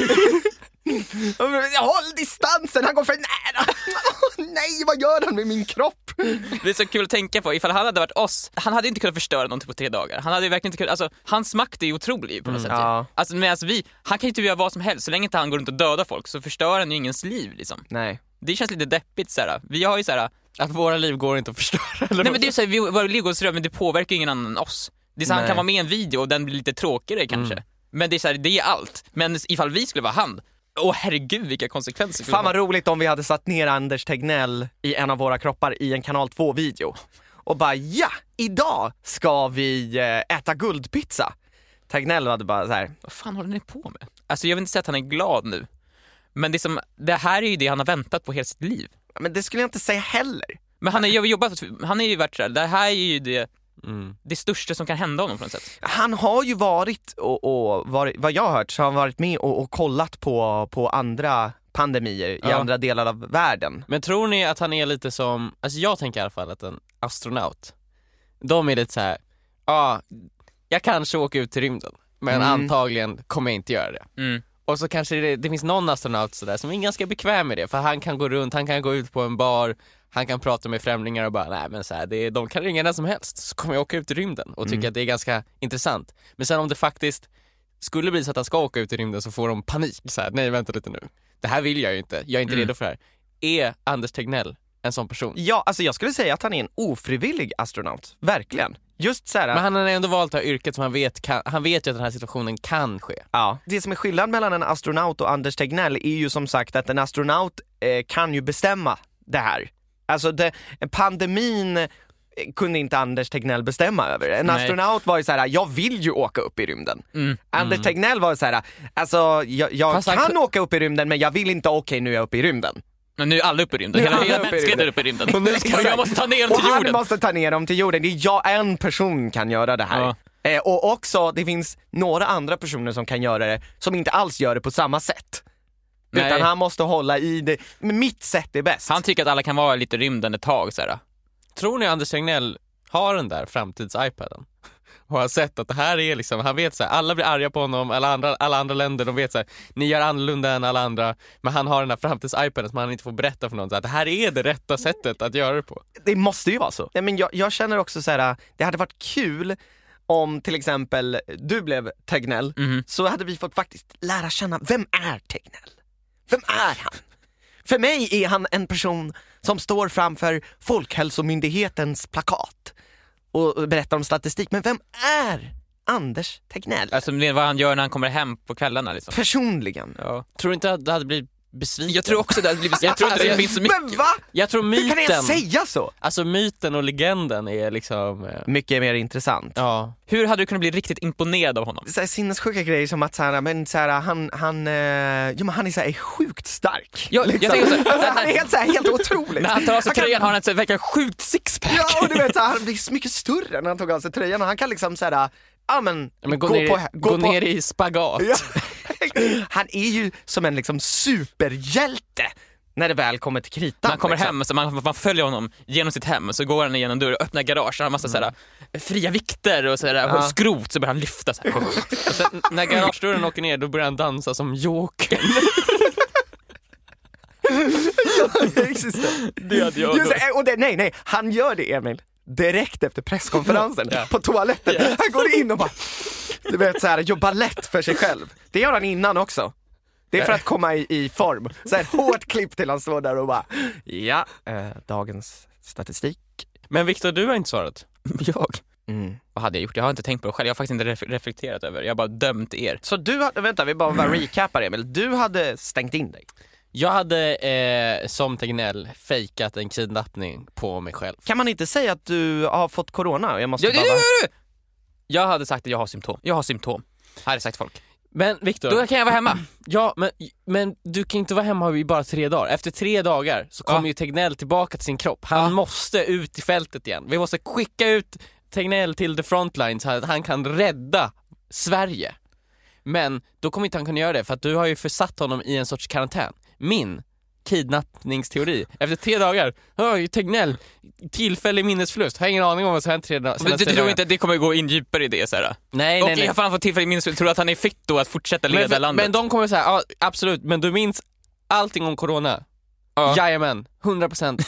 Håll distansen, han går för nära. Nej, vad gör han med min kropp? Det är så kul att tänka på, ifall han hade varit oss, han hade inte kunnat förstöra någonting på tre dagar. Han hade ju verkligen inte kunnat, alltså hans makt är ju otrolig på något sätt. ja. Alltså medan vi, han kan ju inte göra vad som helst, så länge inte han går runt och dödar folk så förstör han ju ingens liv liksom. Nej. Det känns lite deppigt såhär. Vi har ju såhär, Att våra liv går inte att förstöra. Eller nej men det är ju såhär, vi, våra liv går sådär, men det påverkar ju ingen annan än oss. Det är så han Nej. kan vara med i en video och den blir lite tråkigare kanske. Mm. Men det är såhär, det är allt. Men ifall vi skulle vara han, åh herregud vilka konsekvenser skulle Fan vad det roligt om vi hade satt ner Anders Tegnell i en av våra kroppar i en kanal två-video. Och bara, ja, idag ska vi eh, äta guldpizza. Tegnell hade bara så här. Vad fan håller ni på med? Alltså jag vill inte säga att han är glad nu. Men det, som, det här är ju det han har väntat på hela sitt liv. Men det skulle jag inte säga heller. Men han har ju jobbat, han är ju varit så här, det här är ju det, Mm. det största som kan hända honom på något sätt. Han har ju varit, och, och varit, vad jag har hört, så har han varit med och, och kollat på, på andra pandemier i Ja. andra delar av världen. Men tror ni att han är lite som, alltså jag tänker i alla fall att en astronaut, de är lite så här, ja, ah, jag kanske åker ut till rymden, men Mm. antagligen kommer jag inte göra det. Mm. Och så kanske det, det finns någon astronaut så där som är ganska bekväm med det, för han kan gå runt, han kan gå ut på en bar, han kan prata med främlingar och bara, nej men så här, det, de kan ringa när som helst, så kommer jag åka ut i rymden och tycka Mm. att det är ganska intressant. Men sen om det faktiskt skulle bli så att han ska åka ut i rymden så får de panik, så här, nej vänta lite nu, det här vill jag ju inte, jag är inte Mm. redo för det här. Är Anders Tegnell en sån person? Ja, alltså jag skulle säga att han är en ofrivillig astronaut. Verkligen. Just så här, Men han har ändå valt det här yrket som han vet kan, han vet ju att den här situationen kan ske. ja. Det som är skillnad mellan en astronaut och Anders Tegnell är ju som sagt att en astronaut eh, kan ju bestämma det här. Alltså det, pandemin eh, kunde inte Anders Tegnell bestämma över. En Nej. astronaut var ju så här: jag vill ju åka upp i rymden. Mm. Anders Tegnell var så här: alltså jag, jag Fast han kan kun- åka upp i rymden, men jag vill inte, okej nu är jag uppe i rymden. Men nu är alla uppe i rymden, Nu är hela, alla hela uppe i mänskligheten är rymden. uppe i rymden. Och nu ska Och jag måste ta ner dem Och till han jorden. måste ta ner dem till jorden. Det är jag, en person kan göra det här. Ja. Eh, och också, det finns några andra personer som kan göra det, som inte alls gör det på samma sätt. Nej. Utan han måste hålla i det, men mitt sätt är bäst. Han tycker att alla kan vara lite i rymden ett tag så här. Tror ni Anders Tegnell har den där framtids-iPaden? Och har sett att det här är liksom, han vet så här, alla blir arga på honom, alla andra, alla andra länder, de vet så här, ni gör annorlunda än alla andra, men han har den där framtids-iPaden som han inte får berätta för någon, så att det här är det rätta sättet att göra det på. Det måste ju vara så. Nej, men jag, jag känner också så här: det hade varit kul om till exempel du blev Tegnell, Mhm. så hade vi fått faktiskt lära känna, vem är Tegnell? Vem är han? För mig är han en person som står framför Folkhälsomyndighetens plakat och berättar om statistik. Men vem är Anders Tegnell? Alltså det är vad han gör när han kommer hem på kvällarna liksom. Personligen. Ja. Tror du inte att det hade blivit besviken? Jag tror också det hade blivit, jag tror inte det Alltså, finns så mycket. Men va? Jag tror Hur kan jag myten, säga så? alltså myten och legenden är liksom, eh, Mycket mer intressant. ja. Hur hade du kunnat bli riktigt imponerad av honom? Så här, sinnessjuka grejer som att så här, men så här, han, han, eh, ja, men han är så här, sjukt stark. Ja, jag tänker så här, alltså, han är helt, så här, helt otroligt. När han tar av sig kan- tröjan har han ett verkar sjukt sixpack. Ja, och du vet, så här, han blir så mycket större när han tog av sig tröjan och han kan liksom så här, ja men, Ja, men gå, gå, ner, på, i, gå, gå på, ner i spagat. Ja. Han är ju som en liksom superhjälte när det väl kommer till kritan. Man kommer liksom. hem, så man, man följer honom genom sitt hem, så går han igenom dörren och öppnar garage, han har massa mm. såhär, fria vikter och sådär, Ja. skrot, så börjar han lyfta så här. Och sen, när garagedörren åker ner, då börjar han dansa som Jokern. Just det. Det hade jag Just det, och det, nej, nej, han gör det, Emil, direkt efter presskonferensen Ja. på toaletten. Ja. Han går in och bara, du vet, så här, jobbar lätt för sig själv. Det gör han innan också. Det är för att komma i, i form. Så här, hårt klipp till han står där och bara, ja, eh, dagens statistik. Men Viktor, du har inte svarat. Jag? Mm. Vad hade jag gjort? Jag har inte tänkt på det själv, jag har faktiskt inte ref- reflekterat över. Jag har bara dömt er. Så du hade, vänta, vi bara, bara recapar, Emil. Du hade stängt in dig. Jag hade eh, som Tegnell fejkat en kidnappning på mig själv. Kan man inte säga att du har fått corona? Jag måste Ja, bara... ja, ja, ja. Jag hade sagt att jag har symptom. Jag har symptom. Här är sagt folk. Men Viktor, Då kan jag vara hemma. ja, men, men du kan inte vara hemma i bara tre dagar. Efter tre dagar så kommer Ja. ju Tegnell tillbaka till sin kropp. Han Ja. måste ut i fältet igen. Vi måste skicka ut Tegnell till the frontline så att han kan rädda Sverige. Men då kommer inte han kunna göra det, för att du har ju försatt honom i en sorts karantän. Min kidnappningsteori, efter tre dagar, oh, Tegnell, tillfällig minnesförlust, har ingen aning om vad som hänt tre dagar. Men du tror inte att det kommer gå in djupare i det så här? Nej, nej, Okej, nej. jag får få tillfällig minnesförlust. Tror du att han är fit då att fortsätta leda men, landet? men de kommer säga, ja absolut, men du minns allting om corona. Ja. Jajamän, hundra procent.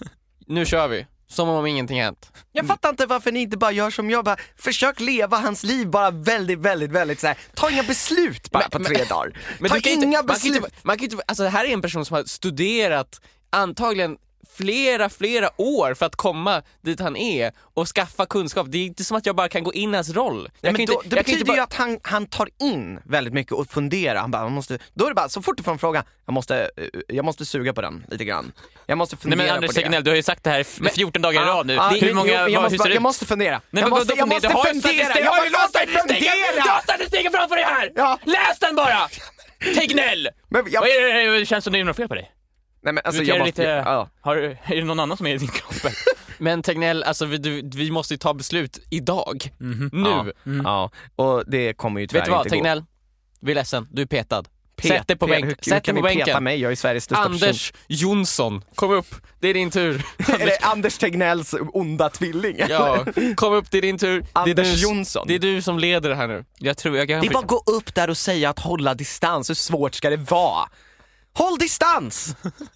Nu kör vi, som om ingenting hänt. Jag fattar inte varför ni inte bara gör som jag, bara försök leva hans liv bara väldigt, väldigt, väldigt så här. Ta inga beslut bara Men- på men- tre dagar. Men Ta du kan inga inte, man kan beslut. inte, man kan inte, alltså det här är en person som har studerat antagligen flera, flera år för att komma dit han är och skaffa kunskap. Det är inte som att jag bara kan gå in i hans roll. Nej, Jag men kan då, inte, det jag kan betyder inte bara... ju att han, han tar in väldigt mycket och funderar. Han bara, man måste, då är det bara, så fort du får en fråga, jag måste, eh, jag måste suga på den lite grann. Jag måste Nej fundera men Anders på det. Tegnell, du har ju sagt det här Men- fjorton dagar i Ja, rad nu. ja, Det, hur jo, många, jag, vad, måste, hur bara- ser det jag ut? måste fundera. Nej, jag men måste, vadå jag fundera? måste Du har ju fundera. statistik- Jag har ju måste statistiken- fundera. Du har statistiken framför dig här! Ja. Läs den bara! Tegnell! Men jag, Vad är det, det känns som det är något fel på dig. nej, men alltså, Du jag kan måste, lite, ja. har, du- är det någon annan som är i din kropp? Men Tegnell, alltså vi, du, vi måste ju ta beslut idag. Mhm. Nu. Ja, Mm. ja, och det kommer ju tyvärr Vet du vad, inte gå. Tegnell? Vi är ledsen, du är petad. Pet- Sätt dig på pet- bänken. hur- hur Sätt kan dig på ni peta bänken. mig? Jag är Sveriges största Anders Jonsson, kom upp. Det är din tur. person. Är det Anders Tegnells onda tvilling? Ja, kom upp, det är din tur. Anders det är du, Jonsson. Det är du som leder det här nu. Jag tror jag kan... Det är bara att gå upp där och säga att hålla distans. Hur svårt ska det vara? Håll distans!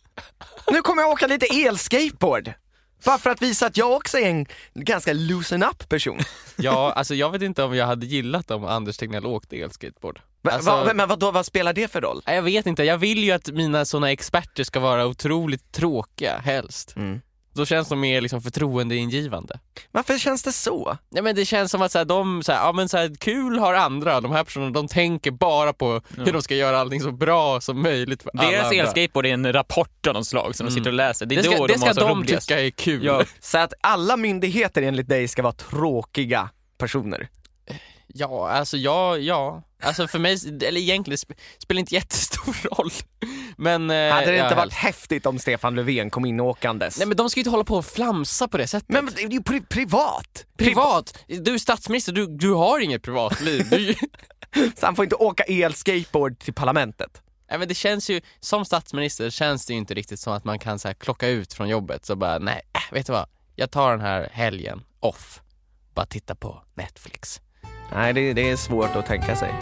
Nu kommer jag åka lite elskateboard. Bara för att visa att jag också är en ganska loosen up person. Ja, alltså jag vet inte om jag hade gillat om Anders Tegnell åkte elskateboard. Men, Alltså- vad, men vad, då, vad spelar det för roll? Nej, jag vet inte, jag vill ju att mina såna experter ska vara otroligt tråkiga, helst. Mm. Då känns de mer liksom förtroendeingivande. Varför känns det så? Nej, men det känns som att så här, de, så här, ja, men så här, kul har andra, de här personerna, de tänker bara på hur de ska göra allting så bra som möjligt för alla Deras andra. elskateboard är en rapport av något slag som de sitter och läser. Det är Det ska, då det de ska har så de roligast. tycka är kul. Ja. Så att alla myndigheter enligt dig ska vara tråkiga personer? Ja, alltså ja, ja. Alltså för mig, eller egentligen sp- spelar inte jättestor roll. Men eh, Hade det ja, inte varit helst. häftigt om Stefan Löfven kom in åkandes? Nej, men de ska ju inte hålla på och flamsa på det sättet. Men det är ju pri- privat! privat, du är statsminister, du, du har inget privatliv. Du, Så han får inte åka elskateboard till parlamentet. nej, men det känns ju, som statsminister känns det ju inte riktigt som att man kan så här klocka ut från jobbet så bara, nej, äh, vet du vad? Jag tar den här helgen off. Bara titta på Netflix. Nej, det, det är svårt att tänka sig.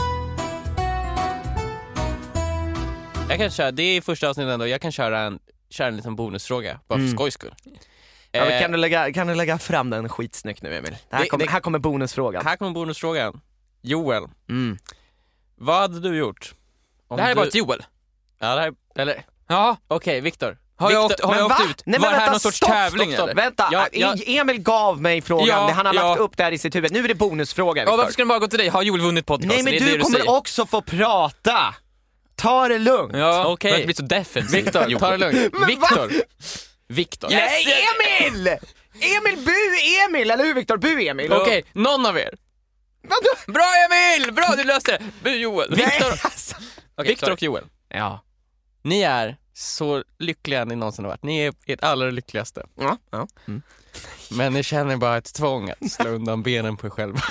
Jag kan köra, det är första avsnittet ändå, jag kan köra en, köra en liten bonusfråga, bara för Mm. skojs skull. Ja, men Eh, kan, du lägga, kan du lägga fram den skitsnyggt nu, Emil? Det här, Det- kommer, det- här kommer bonusfrågan. Här kommer bonusfrågan. Joel, Mm. vad hade du gjort? Om Det här är du... bara ett Joel. Ja, det här, eller, Ja, okej, Viktor. har jag Victor- åkt, har jag Men åkt va? ut? Nej, men Var det här vänta, någon sorts stopp, tävling stopp, stopp. eller? Vänta, Ja, ja. Emil gav mig frågan, Ja, det han har ja. lagt upp där i sitt huvud. Nu är det bonusfråga, Ja, Victor. varför ska den bara gå till dig? Har Joel vunnit podcasten? Nej, men Det är du det du kommer säger. också få prata. Ta det lugnt. Ja, Okej. okay. Det blir så defensivt. Viktor, Joel. ta det lugnt. Men Viktor. Viktor. Nej, Emil! Emil, bu Emil, eller hur Victor? Bu Emil. Okej, någon av er. Vadå? Bra Emil! Bra, du löste det! Bu Joel. Nej, Victor. alltså. Okej, Viktor sorry. och Joel. Ja. Ni är så lyckliga ni någonsin har varit. Ni är ert allra lyckligaste. Ja, ja. Mm. Men ni känner bara ett tvång att slå undan benen på er själva.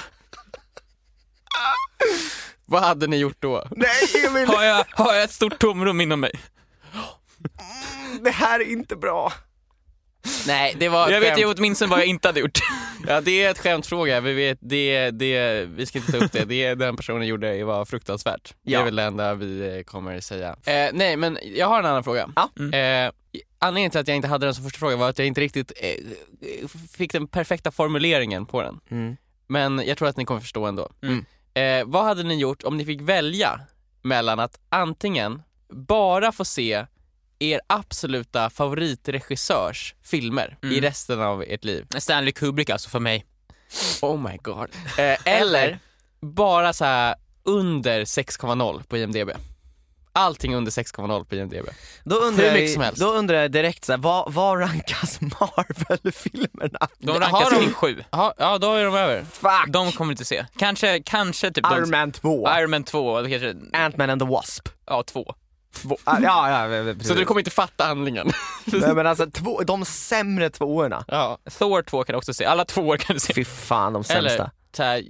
Vad hade ni gjort då? Nej, Emil. Har jag, har jag ett stort tomrum inom mig? Det här är inte bra. Nej, det var ett Jag vet skämt. ju åtminstone vad jag inte hade gjort. Ja, det är ett skämtfråga. Vi vet, det, det, vi ska inte ta upp det. Det är den personen gjorde, det var fruktansvärt. Det Ja. är väl det enda vi kommer säga. Eh, nej, men jag har en annan fråga. Ja. Eh, anledningen till att jag inte hade den som första fråga var att jag inte riktigt eh, fick den perfekta formuleringen på den. Mm. Men jag tror att ni kommer förstå ändå. Mm. Eh, vad hade ni gjort om ni fick välja mellan att antingen bara få se er absoluta favoritregissörs filmer Mm. i resten av ert liv? Stanley Kubrick alltså för mig. Oh my god. Eh, eller bara så här under sex komma noll på I M D B. Allting under sex komma noll på I M D B. Då undrar, Hur mycket jag, som helst. då undrar jag direkt så här, vad, vad rankas Marvel-filmerna? De Har rankas de- kring sju. Ja, ja, då är de över. Fuck! De kommer inte se. Kanske, kanske typ Iron de, Man två, Iron Man två, det kanske, Ant-Man and the Wasp. ja två. Två. Ah, ja, ja, ja, precis. Så du kommer inte fatta handlingen. Nej, men alltså två, de sämre tvåorna. Ja. Thor två kan du också se. Alla tvåor kan du se. Fy fan, de sämsta. Eller så här,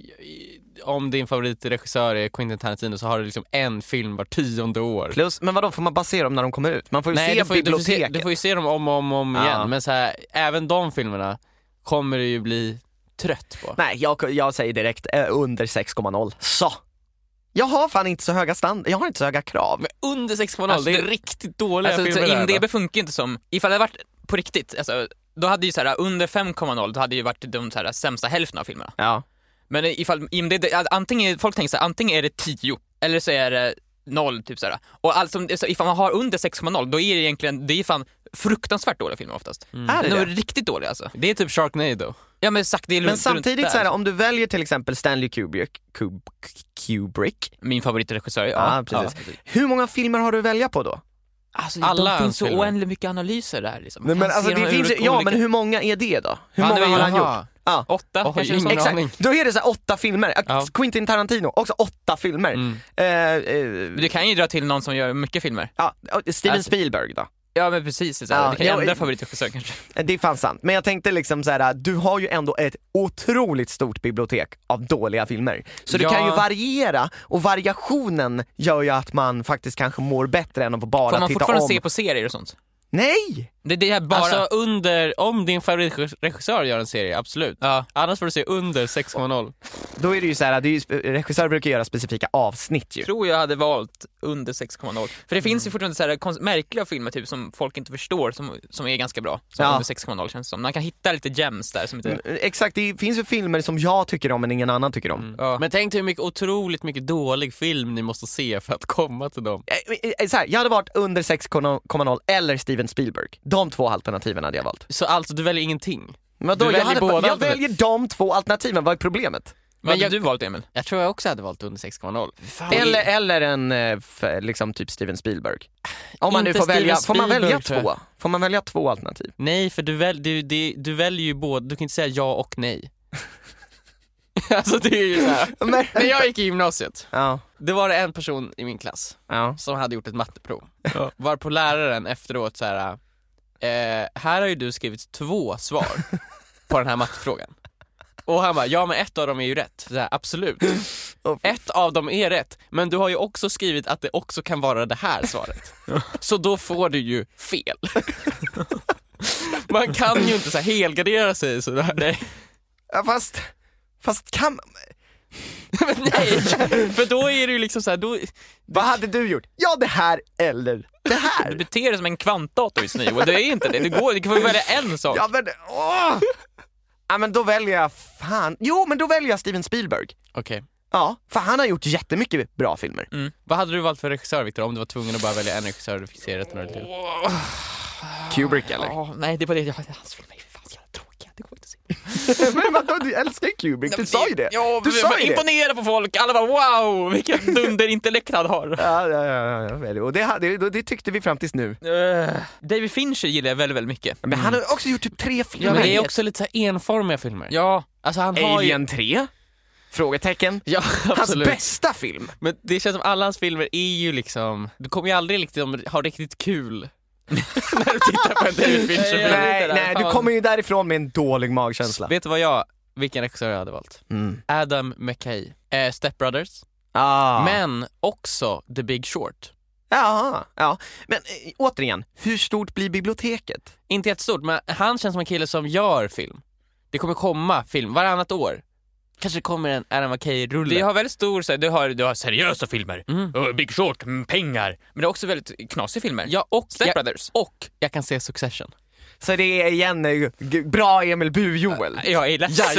om din favoritregissör är Quentin Tarantino så har du liksom en film var tionde år. Plus, men vadå, får man bara se dem när de kommer ut? Man får ju Nej, se du får, ju- du, får biblioteket. se, du får ju se dem om och om, om Ja. igen. Men så här, även de filmerna kommer du ju bli trött på. Nej, jag, jag säger direkt eh, under sex komma noll. Så! Jag har fan inte så höga stand, jag har inte så höga krav. Men under sex komma noll, Alltså, det är det- riktigt dåliga Alltså, så filmer där, IMDb va? funkar inte som, ifall det hade varit på riktigt, alltså, då hade ju så här, under fem komma noll, då hade ju varit de så här, sämsta hälften av filmerna. Ja. Men ifall IMDb, antingen, folk tänker så här, antingen är det tio, eller så är det noll, typ så här. Och alltså, så ifall man har under sex komma noll, då är det egentligen, det är fan fruktansvärt dåliga filmer oftast. Är det De är det? riktigt dåliga alltså. Det är typ Sharknado. Ja men sagt, det är Men runt- samtidigt runt så där. här, om du väljer till exempel Stanley Kubrick, Kub, Kubrick. Min favoritregissör, ja. Ja, precis. Ja. Hur många filmer har du att välja på då? Alltså, Alla det finns så filmer. oändligt mycket analyser där liksom. Nej, Man men kan alltså, se dem det ur finns, ju- olika- ja, men hur många är det då? Hur Ja, många det var har ju- han Jaha. gjort? Ja. Åtta, Oj, kanske ingen något sånt. aning. Exakt, då är det så här åtta filmer. Ja. Quentin Tarantino, också åtta filmer. Mm. Eh, eh, Du kan ju dra till någon som gör mycket filmer. ja, Steven Alltså- Spielberg då? Ja men precis, så här. Ja, du kan ju ja, ändra eh, favoritregissör kanske. Det är fan sant. Men jag tänkte liksom så här, du har ju ändå ett otroligt stort bibliotek av dåliga filmer. Så du Ja. kan ju variera, och variationen gör ju att man faktiskt kanske mår bättre än att bara Får man titta fortfarande om. se på serier och sånt? Nej! Det, det är bara... Alltså under, om din favoritregissör gör en serie, absolut. ja. Annars får du se under sex komma noll. Då är det ju så här, det är ju, regissörer brukar göra specifika avsnitt ju. Jag tror jag hade valt under sex komma noll. För det finns ju fortfarande så här konst- märkliga filmer typ som folk inte förstår som, som är ganska bra. Som Ja. under sex komma noll känns det som. Man kan hitta lite gems där som inte... Mm, Exakt, det finns ju filmer som jag tycker om men ingen annan tycker om. Ja. Men tänk dig hur mycket otroligt mycket dålig film ni måste se för att komma till dem. Eh, eh, Så här, jag hade varit under sex komma noll eller Steven Spielberg. De två alternativen hade jag valt. Så alltså du väljer ingenting? Men då, Du jag väljer hade, båda jag alternativ. väljer de två alternativen, vad är problemet? Vad hade jag- du valt, Emil? Jag tror jag också hade valt under sex komma noll. Eller, eller en, eh, f- liksom typ Steven Spielberg. Om man nu Inte får välja, Steven får man välja Spielberg, tror jag. två? Får man välja två alternativ? Nej, för du, väl, du, du, du väljer ju både, du kan inte säga ja och nej. Alltså det är ju såhär. Men, När jag gick i gymnasiet, ja, det var det en person i min klass ja. som hade gjort ett matteprov. Var på läraren efteråt så här. Eh, här har ju du skrivit två svar på den här mattefrågan. Och han bara, ja men ett av dem är ju rätt. Så här, absolut. Ett av dem är rätt, men du har ju också skrivit att det också kan vara det här svaret. Så då får du ju fel. Man kan ju inte så här helgardera sig sådär. Nej. Ja, fast, fast kan Men nej, för då är det ju liksom så här, då, vad hade du gjort? Ja, det här eller det Du här. beter dig som en kvantdator just nu, och det är inte det. Det går, du får välja en sak. Ja, men, åh! Ja, men då väljer jag fan, jo men då väljer jag Steven Spielberg. okej. Ja, för han har gjort jättemycket bra filmer. Vad hade du valt för regissör, Victor, om du var tvungen att bara välja en regissör du fick se resten av ditt liv? Kubrick eller? Ja, nej, det var det. Jag, hans filmer är fan så jävla tråkiga. Det går inte att se. Men vadå, du älskar ju Kubrick, du sa ju det. Ja, Du du sa var ju det. imponerad på folk. Alla bara wow, vilken dunderintellekt han har. Ja, ja, ja, ja, ja. Och det, hade- det, det tyckte vi fram tills nu. Uh, David Fincher gillar jag väldigt, väldigt mycket. Men han har också gjort typ tre filmer. Ja, men det är vet. också lite så här enformiga filmer. Ja, Alltså han har ju... Alien tre? Frågetecken. Ja, Hans absolut. bästa film. Men det känns som alla hans filmer är ju liksom... Du kommer ju aldrig liksom ha riktigt kul när du tittar på en David Fincher-film. Nej, Nej, det där, nej, du fan. kommer ju därifrån med en dålig magkänsla. Vet du vad jag... Vilken regissör jag hade valt? Mm. Adam McKay. Eh, Step Brothers. Ah. Men också The Big Short. Ja, ja. Men äh, återigen, hur stort blir biblioteket? Inte jättestort, men han känns som en kille som gör film. Det kommer komma film varannat år. Kanske kommer en Adam McKay-rulle. Det har väldigt stor, så här, du, har, du har seriösa filmer, Mm. och Big Short, mm, pengar. Men det är också väldigt knasiga filmer. Ja, och Step jag, Brothers. och jag kan se Succession. Så det är igen äh, g- bra Emil Bu-Joel. Ja, jag är ledsen.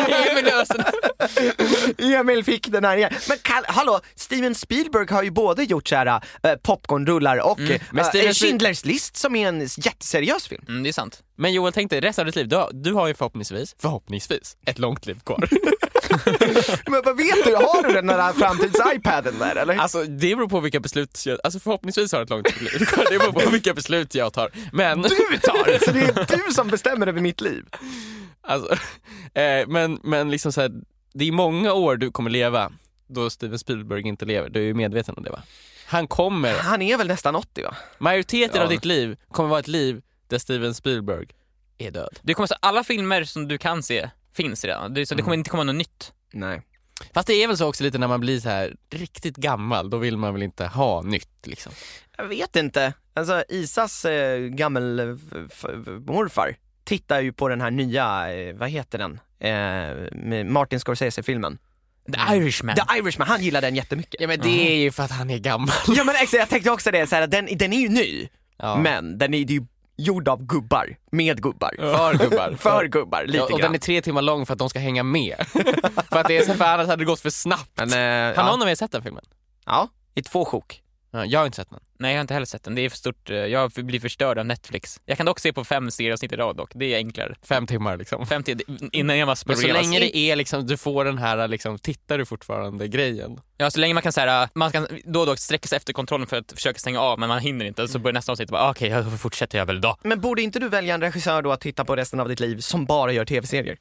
Jajamän. Emil fick den här igen. Men kall- hallå, Steven Spielberg har ju både gjort så här äh, popcornrullar och Mm, äh, men Steven äh, Schindler's list som är en jätteseriös film. Mm, det är sant. Men Joel, tänk dig resten av ditt liv. Du har, du har ju förhoppningsvis, förhoppningsvis ett långt liv kvar. Men vad vet du? Har du den där framtids-iPaden där eller? Alltså det beror på vilka beslut jag, alltså förhoppningsvis har jag ett långt liv kvar. Det beror på vilka beslut jag tar. Men Du tar! Så det är du som bestämmer över mitt liv. alltså, eh, men, men liksom så här, det är många år du kommer leva då Steven Spielberg inte lever. Du är ju medveten om det, va? Han kommer, Han är väl nästan åttio, va? majoriteten Ja. av ditt liv kommer vara ett liv där Steven Spielberg är död. Det kommer så alla filmer som du kan se finns redan. Det, så det kommer inte komma något nytt. Nej. Fast det är väl så också lite när man blir så här riktigt gammal, då vill man väl inte ha nytt liksom. Jag vet inte. Alltså Isas eh, gammel eh, f- f- morfar tittar ju på den här nya, eh, vad heter den? Eh, med Martin Scorsese-filmen. The Irishman. The Irishman, han gillar den jättemycket. Ja, men det är ju för att han är gammal. Ja men exakt, jag tänkte också det, så här, den, den är ju ny, Ja. men den är ju gjord av gubbar, med gubbar. För gubbar. För gubbar, lite Ja, och grann. den är tre timmar lång för att de ska hänga med. för att det är så, för annars hade det gått för snabbt. Men, eh, Har ja. någon av er sett den filmen? Ja, i två sjok. Ja, jag har inte sett den. Nej, jag har inte heller sett den. Det är för stort. eh, Jag blir förstörd av Netflix. Jag kan dock se på fem serier i rad dock. Det är enklare. Fem timmar liksom. femtio innan jag måste Men så spoileras. länge det är liksom, du får den här liksom, tittar du fortfarande grejen. Ja, så länge man kan säga, man kan då och då sträcka sig efter kontrollen för att försöka stänga av, men man hinner inte. Så börjar nästa avsnitt bara, okej, okay, jag fortsätter jag väl då. Men borde inte du välja en regissör då att titta på resten av ditt liv som bara gör tv-serier?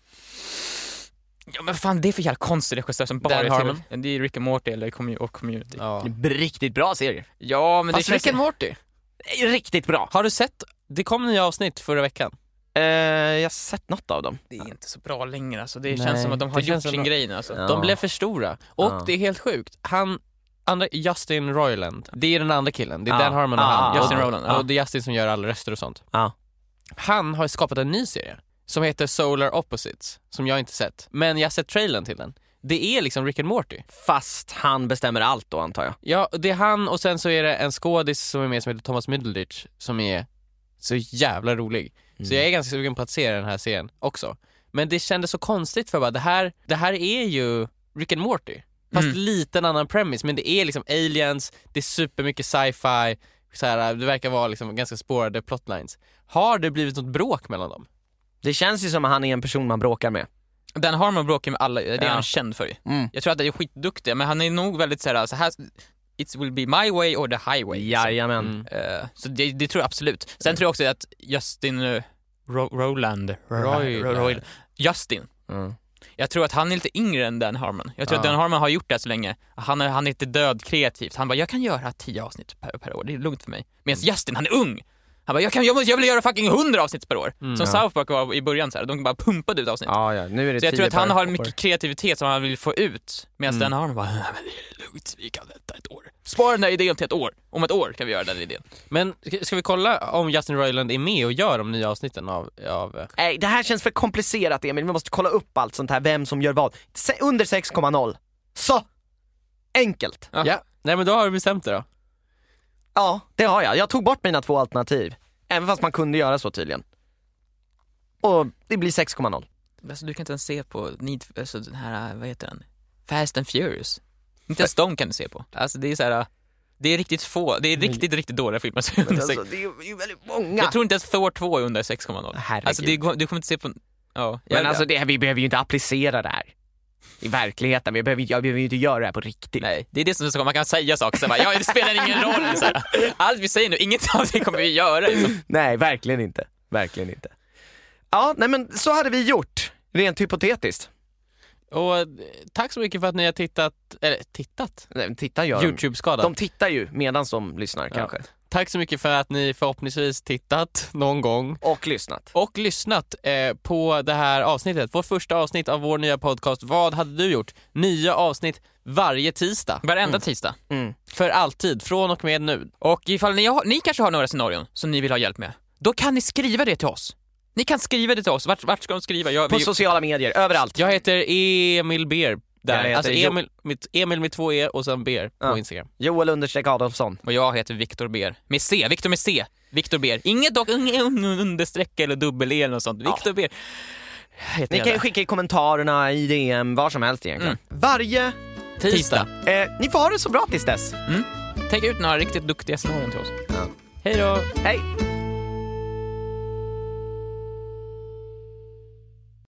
Ja, men fan, det är för jävla konstig regissör som bara Dan är Harmon. till. Det är Rick and Morty eller commu- och Community. Ja. Riktigt bra serier. Ja, men Fast det Rick känns... and Morty. Riktigt bra. Har du sett? Det kom nya avsnitt förra veckan. Eh, jag har sett något av dem. Det är inte så bra längre alltså. Det Nej, känns som att de har det gjort känns sin som- grej nu alltså. Ja. De blev för stora. Och Ja. det är helt sjukt. Han, andra, Justin Roiland, det är den andra killen. Det är Ja. Dan Harmon och Ja, han. Justin och, Roiland, och ja. det är Justin som gör alla röster och sånt. Ja. Han har skapat en ny serie som heter Solar Opposites, som jag inte sett. Men jag har sett trailern till den. Det är liksom Rick and Morty. Fast han bestämmer allt då, antar jag. Ja, det är han och sen så är det en skådis som är med som heter Thomas Middleditch som är så jävla rolig. Så jag är ganska sugen på att se den här serien också. Men det kändes så konstigt för bara, det här, det här är ju Rick and Morty. Fast Mm. lite en annan premise, men det är liksom aliens, det är supermycket sci-fi, så här, det verkar vara liksom ganska spårade plotlines. Har det blivit något bråk mellan dem? Det känns ju som att han är en person man bråkar med. Dan Harmon bråkar med alla, det är Ja. han känd för ju. Mm. Jag tror att det är skitduktig, men han är nog väldigt så här, så här it will be my way or the highway. Jajamän. Mm. Uh, så det, det tror jag absolut. Sen tror jag också att Justin uh, Ro- Roland Roy- Roy, Roy, Justin. Mm. Jag tror att han är lite yngre än Dan Harmon. Jag tror Ja. att Dan Harmon har gjort det så länge. Han är, han är inte död kreativt. Han bara, jag kan göra tio avsnitt per, per år. Det är lugnt för mig. Medan Justin, han är ung. Han bara, jag, kan, jag, måste, jag vill göra fucking hundra avsnitt per år. Mm, som ja. South Park var i början så här. De bara pumpade ut avsnitt. Ja, ja, nu är det Så jag tio tror att han per har år. mycket kreativitet som han vill få ut. Medan Mm. Dan Harmon bara, nej men det är lugnt, vi kan vänta ett år. Spara den där idén till ett år. Om ett år kan vi göra den idén. Men ska vi kolla om Justin Roiland är med och gör de nya avsnitten av... av... Nej, det här känns för komplicerat, Emil. Vi måste kolla upp allt sånt här, vem som gör vad. Se- under sex komma noll. Så! Enkelt. Ja. Ja, nej men då har du bestämt det då. Ja, det har jag. Jag tog bort mina två alternativ. Även fast man kunde göra så tydligen. Och det blir sex komma noll. Alltså, du kan inte ens se på Need, alltså, den här, vad heter den? Fast and Furious. Inte ens de kan du se på. Alltså det är så här, det är riktigt få, det är riktigt, riktigt dåliga filmer. Så under Alltså, sex. det är ju väldigt många. Jag tror inte ens Thor två är under sex komma noll. Herregud. Alltså det, går- du kommer inte se på, ja. Men jag- alltså det, vi behöver ju inte applicera det här i verkligheten. Vi behöver, jag behöver ju inte göra det här på riktigt. Nej, det är det som är så, man kan säga saker så bara, ja det spelar ingen roll. Så här. Allt vi säger nu, inget av det kommer vi göra. Liksom. Nej, verkligen inte. Verkligen inte. Ja, nej men så hade vi gjort. Rent hypotetiskt. Och eh, tack så mycket för att ni har tittat, eller tittat? Nej, men titta gör de. YouTube-skadad. De tittar ju medan de lyssnar kanske. Tack så mycket för att ni förhoppningsvis tittat någon gång Och lyssnat. och lyssnat eh, på det här avsnittet. Vårt första avsnitt av vår nya podcast Vad hade du gjort? Nya avsnitt varje tisdag. Varenda tisdag. Mm. För alltid, från och med nu. Och ifall ni, har, ni kanske har några scenarion som ni vill ha hjälp med, då kan ni skriva det till oss. Ni kan skriva det till oss. Vart, vart ska de skriva? Jag, På vi, sociala medier, överallt. Jag heter Emil Ber. Jag Där. heter Alltså Jo- Emil, mitt, Emil med två e och sen Ber på Ja. Instagram. Joel understreck Adolfsson. och jag heter Viktor Ber. Med C. Viktor med C. Viktor Ber. Inget dock understreck eller dubbel-E eller något sånt. Viktor Ber. Heter Ni jag kan ju där. skicka i kommentarerna, i D M, var som helst egentligen. Varje Tisdag. Eh, ni får ha det så bra tills dess. Tänk ut några riktigt duktiga scenarion till oss. Ja. Hej då! Hej!